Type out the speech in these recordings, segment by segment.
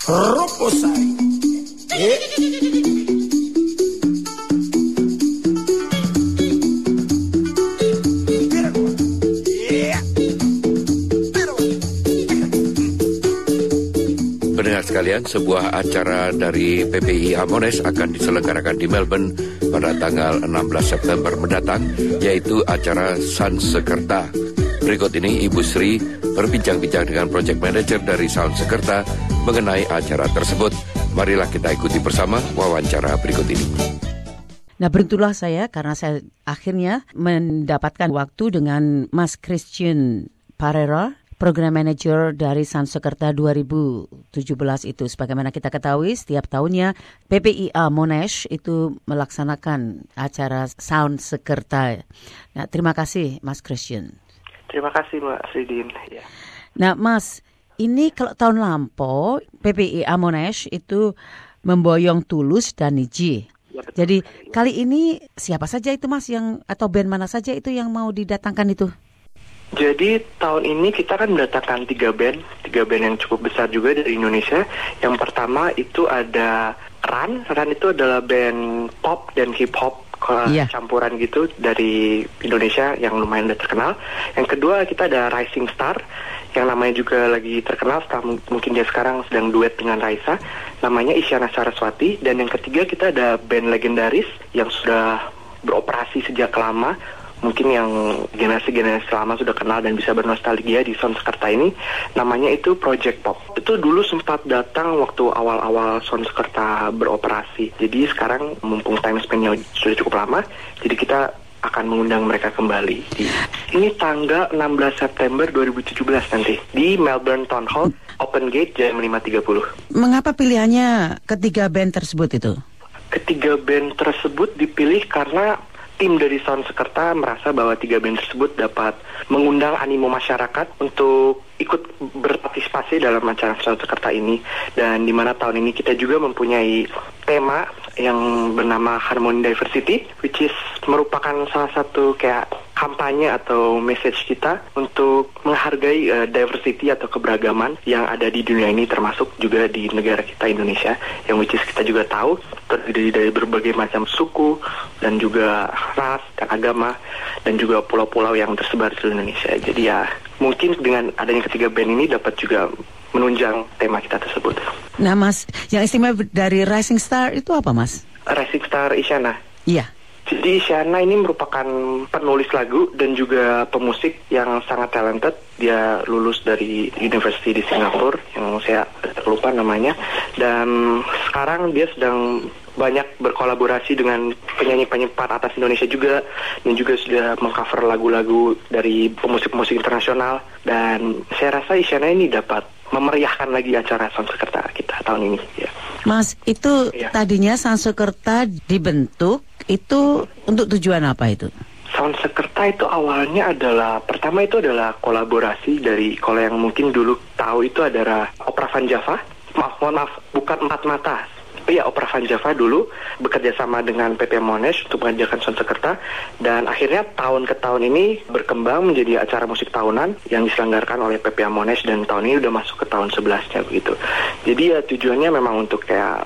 Roposai. Pendengar sekalian, sebuah acara dari PPIA Monash akan diselenggarakan di Melbourne pada tanggal 16 September mendatang, yaitu acara Sanskerta. Berikut ini Ibu Sri berbincang-bincang dengan Project Manager dari Sanskerta mengenai acara tersebut. Marilah kita ikuti bersama wawancara berikut ini. Nah, beruntunglah saya karena saya akhirnya mendapatkan waktu dengan Mas Christian Parera, Program Manager dari Sanskerta 2017 itu. Sebagaimana kita ketahui, setiap tahunnya PPIA Monash itu melaksanakan acara Sanskerta. Nah, terima kasih Mas Christian. Terima kasih Mbak Sridin. Ya. Nah, Mas, ini kalau tahun lampau PPIA Monash itu memboyong Tulus dan Niji. Ya, betul. Jadi kali ini siapa saja itu Mas yang atau band mana saja itu yang mau didatangkan itu? Jadi tahun ini kita kan mendatangkan tiga band yang cukup besar juga dari Indonesia. Yang pertama itu ada Run itu adalah band pop dan hip hop campuran gitu dari Indonesia yang lumayan udah terkenal. Yang kedua kita ada Rising Star yang namanya juga lagi terkenal, mungkin dia sekarang sedang duet dengan Raisa, namanya Isyana Saraswati. Dan yang ketiga kita ada band legendaris yang sudah beroperasi sejak lama, mungkin yang generasi-generasi lama sudah kenal dan bisa bernostalgia di Sanskerta ini, namanya itu Project Pop. Itu dulu sempat datang waktu awal-awal Sanskerta beroperasi. Jadi sekarang mumpung time span-nya sudah cukup lama, jadi kita akan mengundang mereka kembali. Ini tanggal 16 September 2017 nanti di Melbourne Town Hall, Open Gate jam 5.30. Mengapa pilihannya ketiga band tersebut itu? Ketiga band tersebut dipilih karena tim dari Sanskerta merasa bahwa tiga band tersebut dapat mengundang animo masyarakat untuk ikut berpartisipasi dalam acara Sanskerta ini. Dan di mana tahun ini kita juga mempunyai tema yang bernama Harmony Diversity, which is merupakan salah satu kayak kampanye atau message kita untuk menghargai diversity atau keberagaman yang ada di dunia ini, termasuk juga di negara kita Indonesia, yang which is kita juga tahu terdiri dari berbagai macam suku dan juga ras dan agama dan juga pulau-pulau yang tersebar di seluruh Indonesia. Jadi ya mungkin dengan adanya ketiga band ini dapat juga menunjang tema kita tersebut. Nah Mas, yang istimewa dari Rising Star itu apa Mas? Rising Star Isyana. Iya. Jadi Isyana ini merupakan penulis lagu dan juga pemusik yang sangat talented. Dia lulus dari University di Singapura yang saya lupa namanya. Dan sekarang dia sedang banyak berkolaborasi dengan penyanyi-penyanyi atas Indonesia juga, dan juga sudah mengcover lagu-lagu dari pemusik-pemusik internasional. Dan saya rasa Isyana ini dapat memeriahkan lagi acara Sanskerta kita tahun ini. Ya. Mas, itu tadinya Sanskerta dibentuk itu untuk tujuan apa itu? Sanskerta itu awalnya pertama itu adalah kolaborasi dari, kalau yang mungkin dulu tahu itu adalah Opera Van Java. Maaf, bukan Empat Mata. Iya, Opera Van Java dulu bekerja sama dengan PP Monash untuk mengajarkan Sanskerta, dan akhirnya tahun ke tahun ini berkembang menjadi acara musik tahunan yang diselenggarakan oleh PP Monash, dan tahun ini udah masuk ke tahun 11-nya begitu. Jadi ya tujuannya memang untuk kayak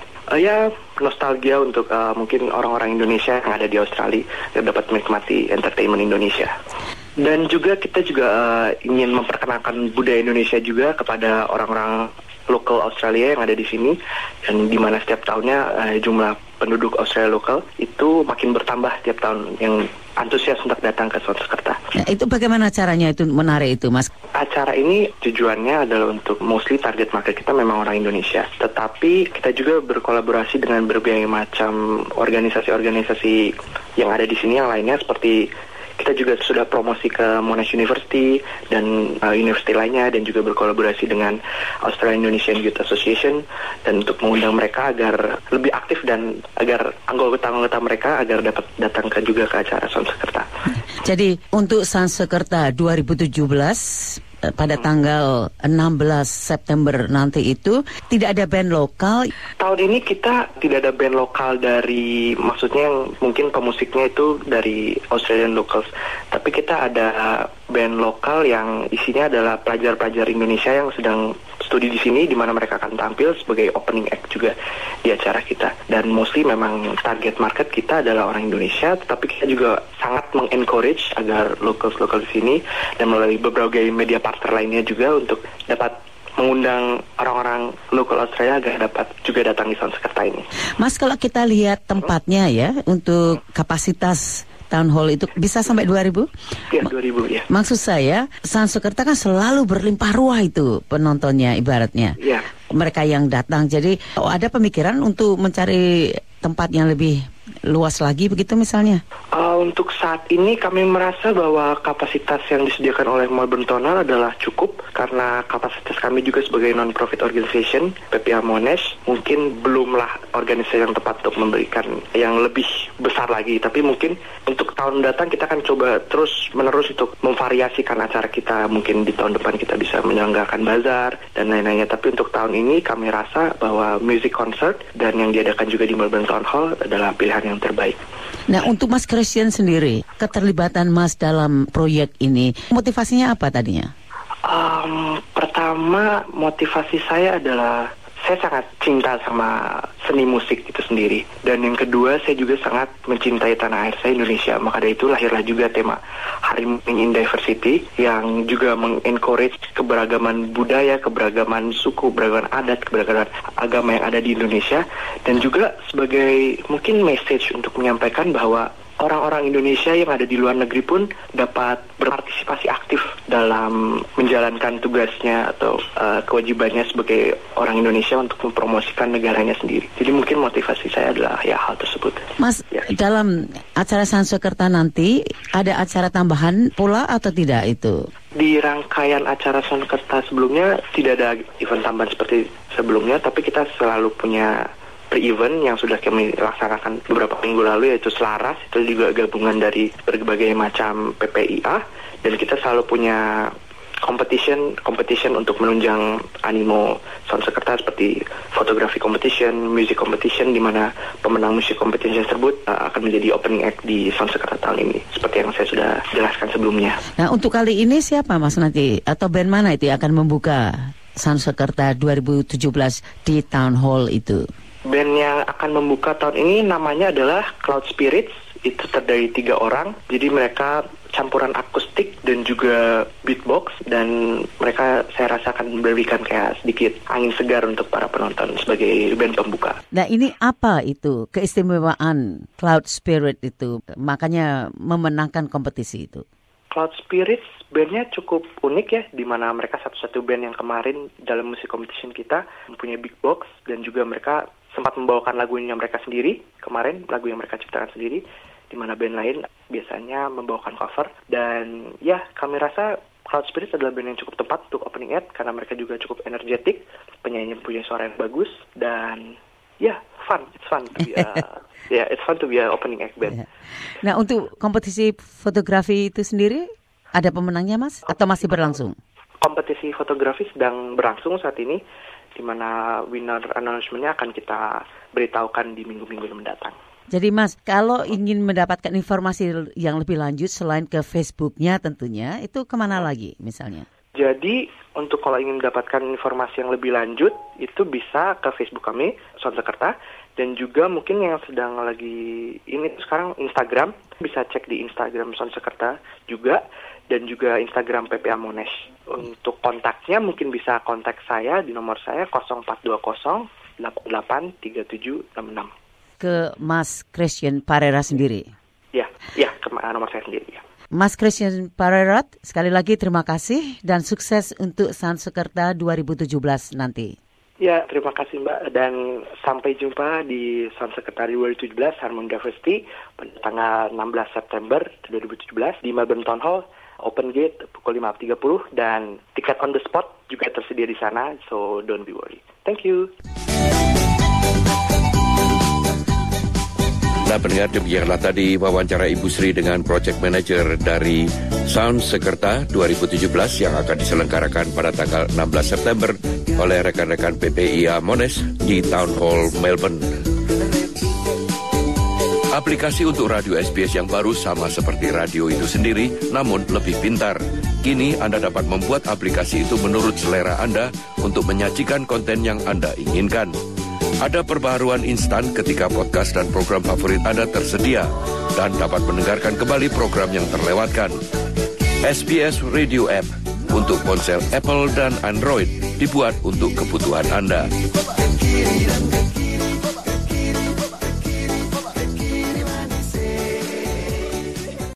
nostalgia untuk mungkin orang-orang Indonesia yang ada di Australia yang dapat menikmati entertainment Indonesia. Dan juga kita juga ingin memperkenalkan budaya Indonesia juga kepada orang-orang lokal Australia yang ada di sini, dan di mana setiap tahunnya jumlah penduduk Australia lokal itu makin bertambah setiap tahun yang antusias untuk datang ke Sanskerta. Nah, itu bagaimana caranya itu menarik itu Mas? Acara ini tujuannya adalah untuk mostly target market kita memang orang Indonesia, tetapi kita juga berkolaborasi dengan berbagai macam organisasi-organisasi yang ada di sini yang lainnya, seperti kita juga sudah promosi ke Monash University dan university lainnya, dan juga berkolaborasi dengan Australian Indonesian Youth Association, dan untuk mengundang mereka agar lebih aktif dan agar anggota-anggota mereka agar dapat datang juga ke acara Sanskerta. Jadi untuk Sanskerta 2017 pada tanggal 16 September nanti itu tidak ada band lokal. Tahun ini kita tidak ada band lokal dari, maksudnya yang mungkin pemusiknya itu dari Australian locals, tapi kita ada band lokal yang isinya adalah pelajar-pelajar Indonesia yang sedang studi di sini di mana mereka akan tampil sebagai opening act juga di acara kita. Dan mostly memang target market kita adalah orang Indonesia, tetapi kita juga sangat mengencourage agar lokal di sini dan melalui berbagai media partner lainnya juga untuk dapat mengundang orang-orang lokal Australia agar dapat juga datang di Sound Sekerta ini. Mas, kalau kita lihat tempatnya ya untuk kapasitas Town Hall itu bisa sampai 2.000? Ya, 2.000 ya. Maksud saya, Sound Sekerta kan selalu berlimpah ruah itu penontonnya ibaratnya. Iya. Mereka yang datang. Jadi ada pemikiran untuk mencari tempat yang lebih luas lagi begitu misalnya? Untuk saat ini kami merasa bahwa kapasitas yang disediakan oleh Melbourne Town Hall adalah cukup karena kapasitas kami juga sebagai non-profit organization, PPA Monash, mungkin belumlah organisasi yang tepat untuk memberikan yang lebih besar lagi. Tapi mungkin untuk tahun datang kita akan coba terus-menerus untuk memvariasikan acara kita. Mungkin di tahun depan kita bisa menyelenggarakan bazar dan lain-lainnya. Tapi untuk tahun ini kami rasa bahwa music concert dan yang diadakan juga di Melbourne Town Hall adalah pilihan yang terbaik. Nah, untuk Mas Christian sendiri, keterlibatan Mas dalam proyek ini, motivasinya apa tadinya? Pertama, motivasi saya adalah saya sangat cinta sama seni musik itu sendiri. Dan yang kedua, saya juga sangat mencintai tanah air saya, Indonesia. Maka dari itu lahirlah juga tema Hari Moving in Diversity yang juga mengencourage keberagaman budaya, keberagaman suku, keberagaman adat, keberagaman agama yang ada di Indonesia. Dan juga sebagai mungkin message untuk menyampaikan bahwa orang-orang Indonesia yang ada di luar negeri pun dapat berpartisipasi aktif dalam menjalankan tugasnya atau kewajibannya sebagai orang Indonesia untuk mempromosikan negaranya sendiri. Jadi mungkin motivasi saya adalah ya hal tersebut. Mas, ya. Dalam acara Sound Sekerta nanti ada acara tambahan pula atau tidak itu? Di rangkaian acara Sound Sekerta sebelumnya tidak ada event tambahan seperti sebelumnya, tapi kita selalu punya pre-event yang sudah kami laksanakan beberapa minggu lalu, yaitu Selaras. Itu juga gabungan dari berbagai macam PPIA, dan kita selalu punya competition untuk menunjang animo Sound Sekerta seperti fotografi competition, music competition, di mana pemenang music competition tersebut akan menjadi opening act di Sound Sekerta tahun ini, seperti yang saya sudah jelaskan sebelumnya. Nah, untuk kali ini siapa Mas nanti, atau band mana itu yang akan membuka Sound Sekerta 2017 di Town Hall itu? Band yang akan membuka tahun ini namanya adalah Cloud Spirits. Itu terdiri 3 orang. Jadi mereka campuran akustik dan juga beatbox. Dan mereka saya rasa akan memberikan kayak sedikit angin segar untuk para penonton sebagai band pembuka. Nah, ini apa itu keistimewaan Cloud Spirit itu? Makanya memenangkan kompetisi itu. Cloud Spirits bandnya cukup unik ya, di mana mereka satu-satu band yang kemarin dalam musik competition kita mempunyai big box, dan juga mereka sempat membawakan lagunya mereka sendiri kemarin, lagu yang mereka ciptakan sendiri, di mana band lain biasanya membawakan cover. Dan ya, kami rasa Cloud Spirits adalah band yang cukup tepat untuk opening act karena mereka juga cukup energetik, penyanyi punya suara yang bagus, dan ya, it's fun to be it's fun to be an opening act band. Nah, untuk kompetisi fotografi itu sendiri ada pemenangnya, Mas, atau masih berlangsung? Kompetisi fotografi sedang berlangsung saat ini, di mana winner announcement-nya akan kita beritahukan di minggu-minggu mendatang. Jadi Mas, kalau ingin mendapatkan informasi yang lebih lanjut selain ke Facebook-nya tentunya, itu kemana lagi misalnya? Jadi, untuk kalau ingin mendapatkan informasi yang lebih lanjut, itu bisa ke Facebook kami, Sound Sekerta, dan juga mungkin yang sedang lagi ini sekarang Instagram, bisa cek di Instagram Sound Sekerta juga, dan juga Instagram PPA Monash. Untuk kontaknya mungkin bisa kontak saya di nomor saya 0420 883766. Ke Mas Christian Parera sendiri? Ya, ke nomor saya sendiri ya. Mas Christian Parera, sekali lagi terima kasih dan sukses untuk Sound Sekerta 2017 nanti. Ya, terima kasih Mbak, dan sampai jumpa di Sound Sekerta 2017 Harmony Diversity pada tanggal 16 September 2017 di Melbourne Town Hall. Open gate pukul 5.30 dan tiket on the spot juga tersedia di sana, so don't be worried. Thank you. Nah, pendengar, demikianlah tadi wawancara Ibu Sri dengan Project Manager dari Sound Sekerta 2017 yang akan diselenggarakan pada tanggal 16 September oleh rekan-rekan PPIA Monash di Town Hall, Melbourne. Aplikasi untuk radio SBS yang baru sama seperti radio itu sendiri, namun lebih pintar. Kini Anda dapat membuat aplikasi itu menurut selera Anda untuk menyajikan konten yang Anda inginkan. Ada perbaharuan instan ketika podcast dan program favorit Anda tersedia dan dapat mendengarkan kembali program yang terlewatkan. SBS Radio App untuk ponsel Apple dan Android dibuat untuk kebutuhan Anda.